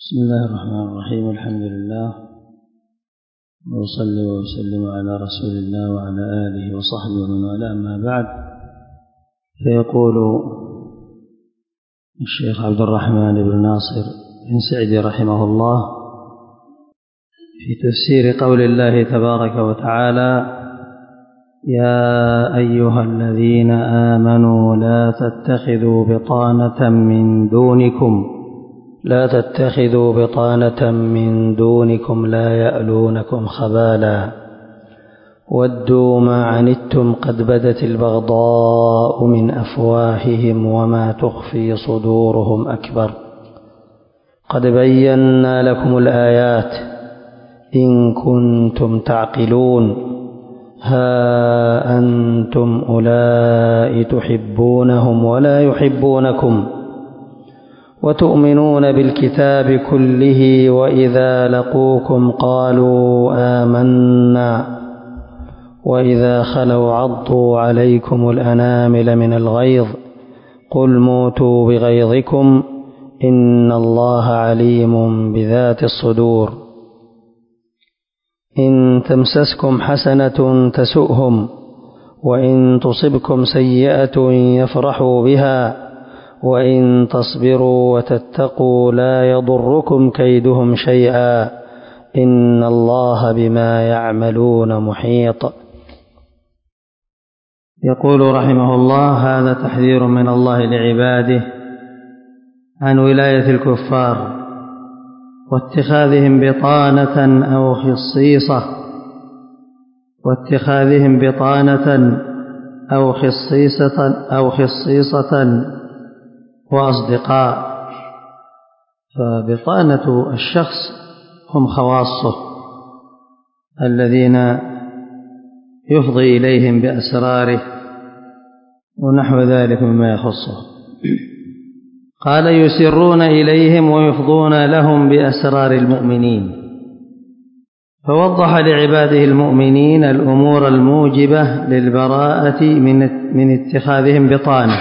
بسم الله الرحمن الرحيم. الحمد لله وأصلي وأسلم على رسول الله وعلى آله وصحبه ومن والاه، أما بعد. فيقول الشيخ عبد الرحمن بن ناصر بن سعدي رحمه الله في تفسير قول الله تبارك وتعالى: يا أيها الذين آمنوا لا تتخذوا بطانة من دونكم لا يألونكم خبالا ودوا ما عنتم قد بدت البغضاء من أفواههم وما تخفي صدورهم أكبر قد بينا لكم الآيات إن كنتم تعقلون ها أنتم أولئك تحبونهم ولا يحبونكم وتؤمنون بالكتاب كله وإذا لقوكم قالوا آمنا وإذا خلوا عضوا عليكم الأنامل من الغيظ قل موتوا بغيظكم إن الله عليم بذات الصدور إن تمسسكم حسنة تسؤهم وإن تصبكم سيئة يفرحوا بها وإن تصبروا وتتقوا لا يضركم كيدهم شيئا إن الله بما يعملون محيط. يقول رحمه الله: هذا تحذير من الله لعباده عن ولاية الكفار واتخاذهم بطانة أو خصيصة وأصدقاء. فبطانة الشخص هم خواصه الذين يفضي إليهم بأسراره ونحو ذلك مما يخصه. قال: يسرون إليهم ويفضون لهم بأسرار المؤمنين. فوضح لعباده المؤمنين الأمور الموجبة للبراءة من اتخاذهم بطانة،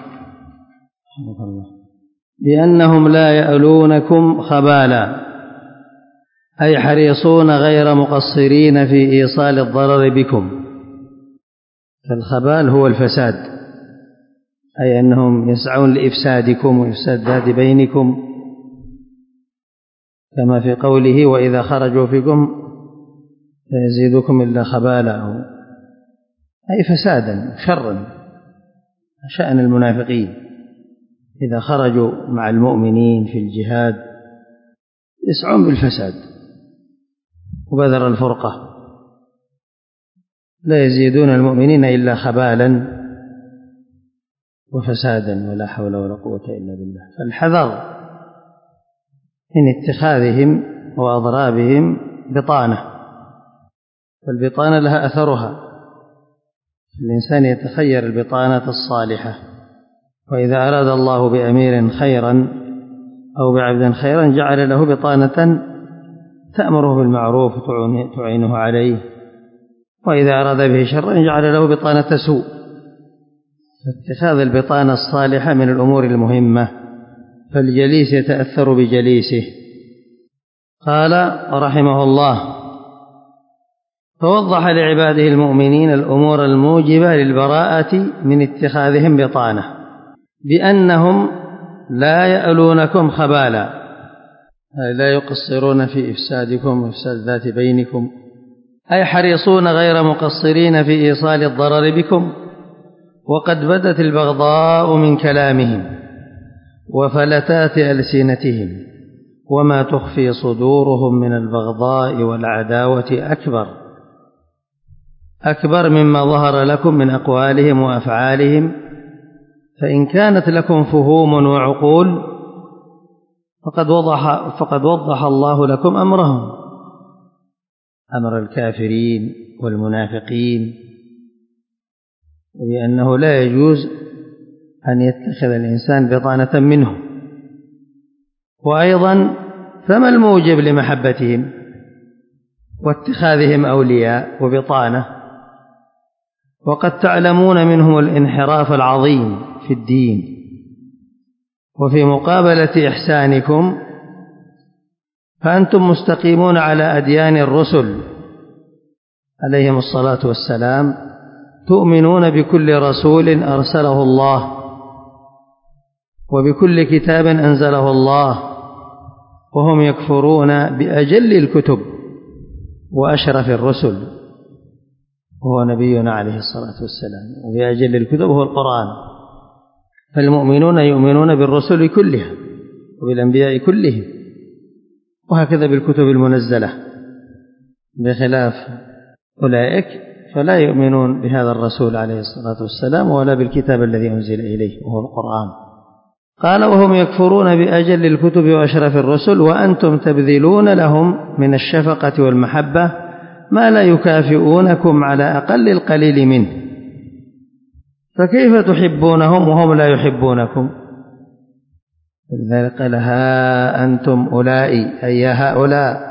بأنهم لا يألونكم خبالا، أي حريصون غير مقصرين في إيصال الضرر بكم. فالخبال هو الفساد، أي أنهم يسعون لإفسادكم وإفساد ذات بينكم، كما في قوله: وإذا خرجوا فيكم فيزيدكم إلا خبالا، أي فسادا شرا. شأن المنافقين إذا خرجوا مع المؤمنين في الجهاد يسعون بالفساد وبذر الفرقة، لا يزيدون المؤمنين إلا خبالا وفسادا، ولا حول ولا قوة إلا بالله. فالحذر من اتخاذهم وأضرابهم بطانة، والبطانة لها أثرها. الإنسان يتخير البطانة الصالحة، وإذا أراد الله بأمير خيرا أو بعبد خيرا جعل له بطانة تأمره بالمعروف وتعينه عليه، وإذا أراد به شرا جعل له بطانة سوء. فاتخاذ البطانة الصالحة من الأمور المهمة، فالجليس يتأثر بجليسه. قال رحمه الله: فوضح لعباده المؤمنين الأمور الموجبة للبراءة من اتخاذهم بطانة، بأنهم لا يألونكم خبالا، أي لا يقصرون في إفسادكم وإفساد ذات بينكم، أي حريصون غير مقصرين في إيصال الضرر بكم، وقد بدت البغضاء من كلامهم وفلتات ألسنتهم، وما تخفي صدورهم من البغضاء والعداوة أكبر مما ظهر لكم من أقوالهم وأفعالهم. فإن كانت لكم فهوم وعقول فقد وضح الله لكم أمرهم، أمر الكافرين والمنافقين، وبأنه لا يجوز أن يتخذ الإنسان بطانة منهم. وأيضا فما الموجب لمحبتهم واتخاذهم أولياء وبطانة، وقد تعلمون منهم الانحراف العظيم في الدين، وفي مقابلة إحسانكم فأنتم مستقيمون على أديان الرسل عليهم الصلاة والسلام، تؤمنون بكل رسول أرسله الله وبكل كتاب أنزله الله، وهم يكفرون بأجل الكتب وأشرف الرسل وهو نبينا عليه الصلاة والسلام، وبأجل الكتب هو القرآن. فالمؤمنون يؤمنون بالرسل كلها وبالأنبياء كلهم، وهكذا بالكتب المنزلة، بخلاف أولئك فلا يؤمنون بهذا الرسول عليه الصلاة والسلام ولا بالكتاب الذي أنزل إليه وهو القرآن. قال وهم يكفرون بأجل الكتب وأشرف الرسل، وأنتم تبذلون لهم من الشفقة والمحبة ما لا يكافئونكم على أقل القليل منه، فكيف تحبونهم وهم لا يحبونكم؟ لذلك قال ها أنتم أولئي، أي هؤلاء،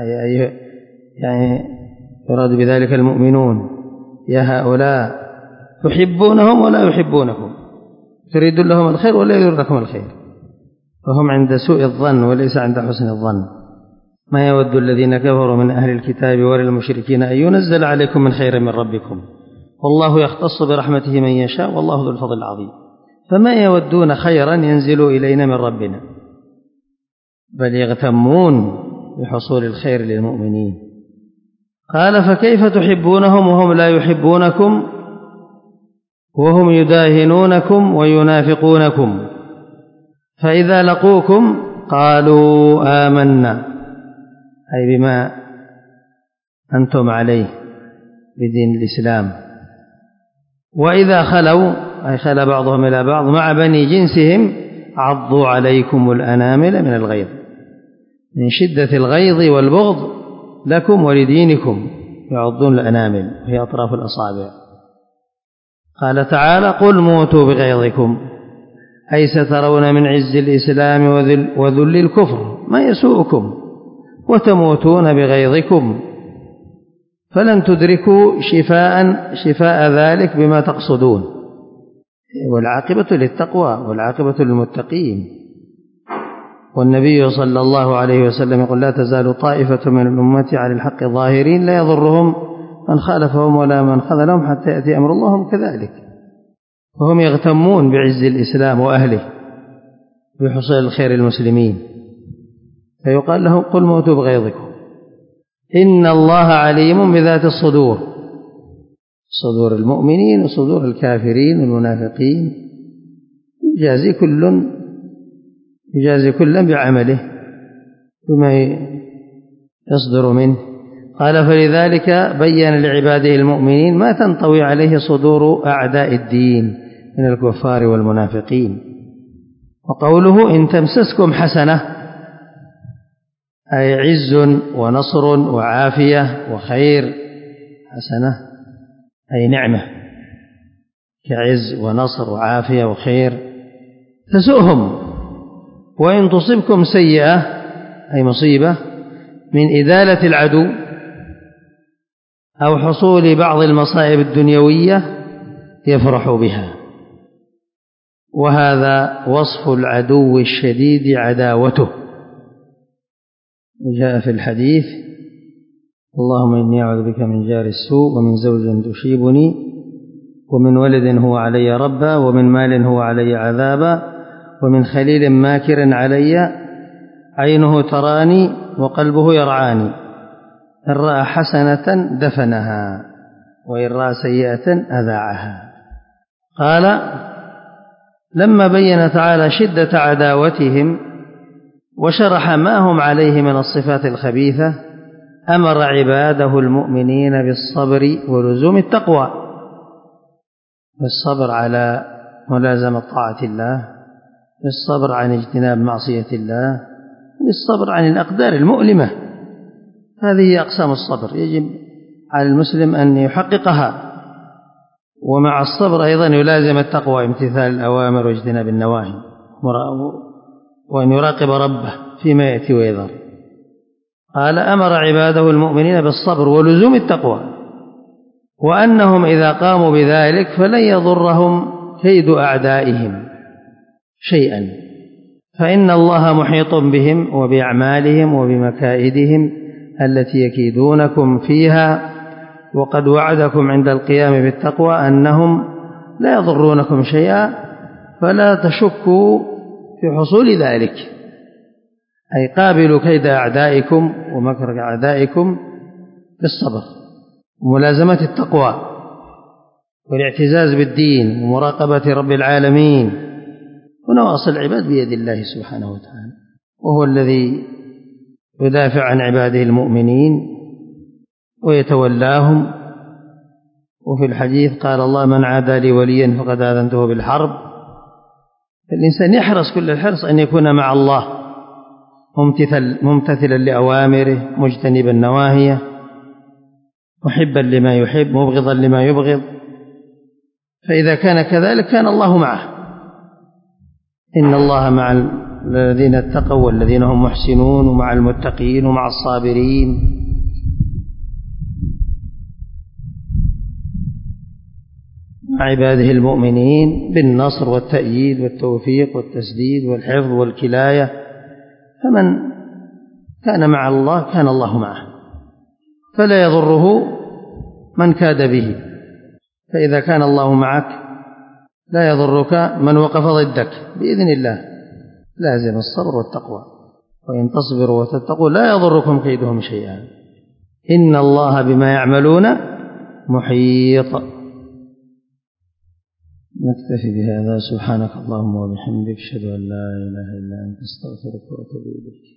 يعني يراد بذلك المؤمنون، يا هؤلاء تحبونهم ولا يحبونكم، تريدون لهم الخير ولا يريدون لكم الخير، فهم عند سوء الظن وليس عند حسن الظن. ما يود الذين كفروا من أهل الكتاب ولا المشركين أن ينزل عليكم من خير من ربكم، والله يختص برحمته من يشاء والله ذو الفضل العظيم. فما يودون خيرا ينزل إلينا من ربنا، بل يغتمون بحصول الخير للمؤمنين. قال فكيف تحبونهم وهم لا يحبونكم وهم يداهنونكم وينافقونكم، فإذا لقوكم قالوا آمنا، أي بما أنتم عليه بدين الإسلام، وإذا خلوا، أي خلا بعضهم إلى بعض مع بني جنسهم، عضوا عليكم الأنامل من الغيظ، من شدة الغيظ والبغض لكم ولدينكم يعضون الأنامل وهي أطراف الأصابع. قال تعالى قل موتوا بغيظكم، أي سترون من عز الإسلام وذل الكفر ما يسوءكم وتموتون بغيظكم، فلن تدركوا شفاء ذلك بما تقصدون، والعاقبة للتقوى والعاقبة للمتقين. والنبي صلى الله عليه وسلم يقول لا تزال طائفة من الأمة على الحق ظاهرين لا يضرهم من خالفهم ولا من خذلهم حتى يأتي أمر الله، هم كذلك، وهم يغتمون بعز الإسلام وأهله بحصول الخير المسلمين، فيقال لهم قل موتوا بغيظكم إن الله عليم بذات الصدور، صدور المؤمنين وصدور الكافرين والمنافقين، يجازي كلا بعمله بما يصدر منه. قال فلذلك بين لعباده المؤمنين ما تنطوي عليه صدور أعداء الدين من الكفار والمنافقين. وقوله إن تمسسكم حسنة، أي عز ونصر وعافية وخير، حسنة أي نعمة كعز ونصر وعافية وخير، تسؤهم، وإن تصبكم سيئة أي مصيبة من إزالة العدو أو حصول بعض المصائب الدنيوية يفرح بها، وهذا وصف العدو الشديد عداوته. وجاء في الحديث اللهم إني أعوذ بك من جار السوء ومن زوج تشيبني ومن ولد هو علي ربا ومن مال هو علي عذابا ومن خليل ماكر علي عينه تراني وقلبه يرعاني، إن رأى حسنة دفنها وإن رأى سيئة أذاعها. قال لما بين تعالى شدة عداوتهم وشرح ما هم عليه من الصفات الخبيثة، أمر عباده المؤمنين بالصبر ولزوم التقوى، بالصبر على ملازمة طاعة الله، بالصبر عن اجتناب معصية الله، بالصبر عن الأقدار المؤلمة. هذه أقسام الصبر يجب على المسلم أن يحققها، ومع الصبر أيضا يلازم التقوى، امتثال الأوامر واجتناب النواهي، وأن يراقب ربه فيما يأتي ويذر. قال أمر عباده المؤمنين بالصبر ولزوم التقوى، وأنهم إذا قاموا بذلك فلن يضرهم كيد أعدائهم شيئا، فإن الله محيط بهم وبأعمالهم وبمكائدهم التي يكيدونكم فيها، وقد وعدكم عند القيام بالتقوى أنهم لا يضرونكم شيئا، فلا تشكوا في حصول ذلك، أي قابلوا كيد أعدائكم ومكر أعدائكم بالصبر وملازمة التقوى والاعتزاز بالدين ومراقبة رب العالمين، ونواصي العباد بيد الله سبحانه وتعالى، وهو الذي يدافع عن عباده المؤمنين ويتولاهم. وفي الحديث قال الله: من عادى لي وليا فقد آذنته بالحرب. فالإنسان يحرص كل الحرص أن يكون مع الله ممتثلا لأوامره، مجتنبا نواهيه، محبا لما يحب، مبغضا لما يبغض. فإذا كان كذلك كان الله معه. إن الله مع الذين اتقوا والذين هم محسنون، ومع المتقين ومع الصابرين. مع عباده المؤمنين بالنصر والتأييد والتوفيق والتسديد والحفظ والكلاية. فمن كان مع الله كان الله معه، فلا يضره من كاد به. فإذا كان الله معك لا يضرك من وقف ضدك بإذن الله. لازم الصبر والتقوى، وإن تصبروا وتتقوا لا يضركم كيدهم شيئا، إن الله بما يعملون محيط. نكتفي بهذا. سبحانك اللهم وبحمدك، أشهد أن لا إله إلا أنت، أستغفرك وأتوب إليك.